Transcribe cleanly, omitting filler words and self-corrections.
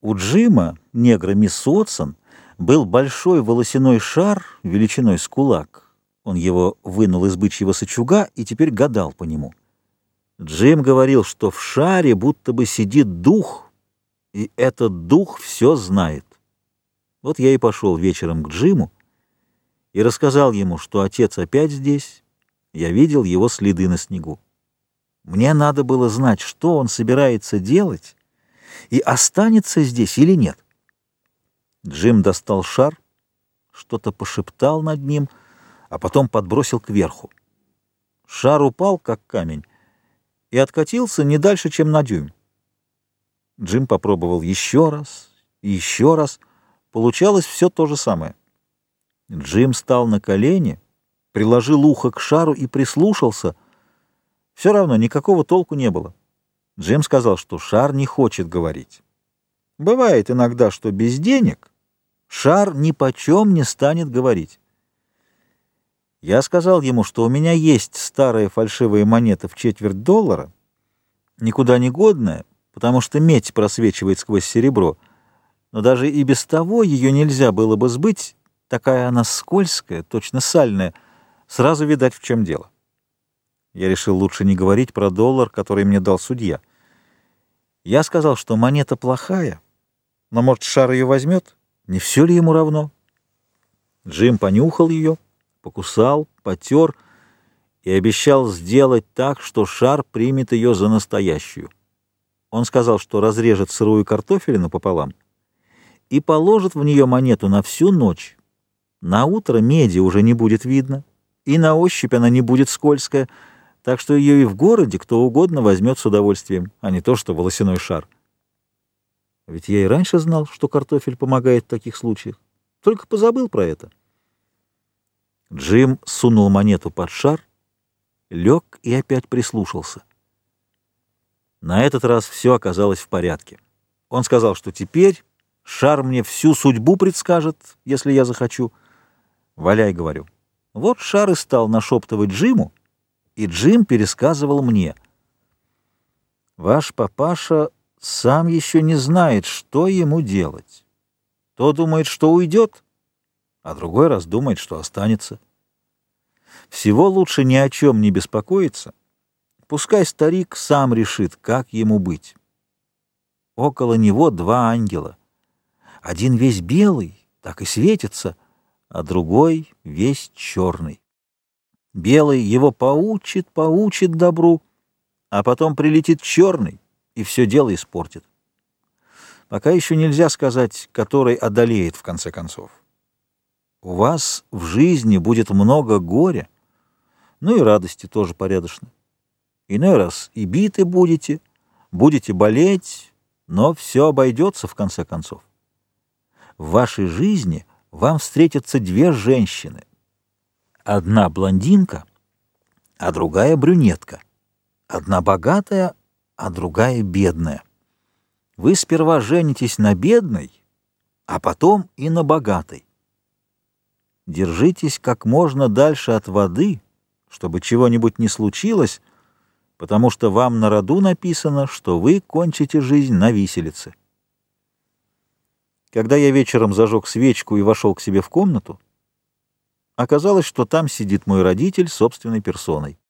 У Джима, негра мисс Уотсон, был большой волосяной шар величиной с кулак. Он его вынул из бычьего сачуга и теперь гадал по нему. Джим говорил, что в шаре будто бы сидит дух, и этот дух все знает. Вот я и пошел вечером к Джиму и рассказал ему, что отец опять здесь, я видел его следы на снегу. Мне надо было знать, что он собирается делать, и останется здесь или нет. Джим достал шар, что-то пошептал над ним, а потом подбросил кверху. Шар упал, как камень, и откатился не дальше, чем на дюйм. Джим попробовал еще раз и еще раз. Получалось все то же самое. Джим стал на колени, приложил ухо к шару и прислушался. Все равно никакого толку не было. Джим сказал, что шар не хочет говорить. Бывает иногда, что без денег шар ни почем не станет говорить. Я сказал ему, что у меня есть старая фальшивая монета в $0,25, никуда не годная, потому что медь просвечивает сквозь серебро, но даже и без того ее нельзя было бы сбыть, такая она скользкая, точно сальная, сразу видать, в чем дело. Я решил лучше не говорить про $1, который мне дал судья. Я сказал, что монета плохая, но, может, шар ее возьмет? Не все ли ему равно? Джим понюхал ее, покусал, потер и обещал сделать так, что шар примет ее за настоящую. Он сказал, что разрежет сырую картофелину пополам и положит в нее монету на всю ночь. На утро меди уже не будет видно, и на ощупь она не будет скользкая, так что ее и в городе кто угодно возьмет с удовольствием, а не то, что волосяной шар. Ведь я и раньше знал, что картофель помогает в таких случаях, только позабыл про это. Джим сунул монету под шар, лег и опять прислушался. На этот раз все оказалось в порядке. Он сказал, что теперь шар мне всю судьбу предскажет, если я захочу. Валяй, говорю. Вот шар и стал нашептывать Джиму, и Джим пересказывал мне. Ваш папаша сам еще не знает, что ему делать. То думает, что уйдет, а другой раз думает, что останется. Всего лучше ни о чем не беспокоиться. Пускай старик сам решит, как ему быть. Около него 2 ангела. Один весь белый, так и светится, а другой весь черный. Белый его поучит добру, а потом прилетит черный и все дело испортит. Пока еще нельзя сказать, который одолеет в конце концов. У вас в жизни будет много горя, ну и радости тоже порядочно. Иной раз и биты будете болеть, но все обойдется в конце концов. В вашей жизни вам встретятся 2 женщины. Одна блондинка, а другая брюнетка. Одна богатая, а другая бедная. Вы сперва женитесь на бедной, а потом и на богатой. Держитесь как можно дальше от воды, чтобы чего-нибудь не случилось, потому что вам на роду написано, что вы кончите жизнь на виселице. Когда я вечером зажег свечку и вошел к себе в комнату, оказалось, что там сидит мой родитель собственной персоной.